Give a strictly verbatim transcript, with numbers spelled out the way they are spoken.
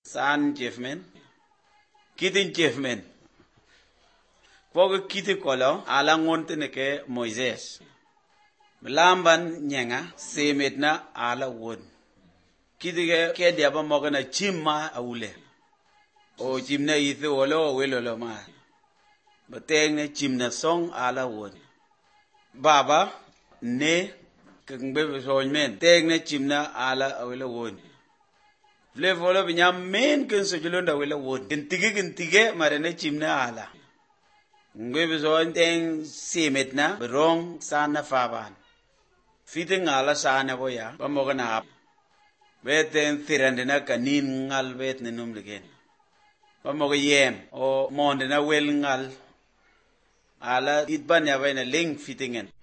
san jefmen kitin jefmen pogo kiti kolo ala ngonte ne ke Moises lamban nyenga semetna ala won kiti ke ke dia ba mogana chimma awule o chimna ithe wolo welolo ma bateng ne chimna song ala won baba ne kengbe soñmen teng ne chimna ala awele won le volo binyam men ken so julonda wele won kentige kentige mare ne chimna ala ngbe soñ teng semetna berong sana faban fiting ala sana boya ba mogana beten tirandena kanin ngal bet ne num legen ba moga yem o monde na wel ngal ala itban ya bena ling fitingen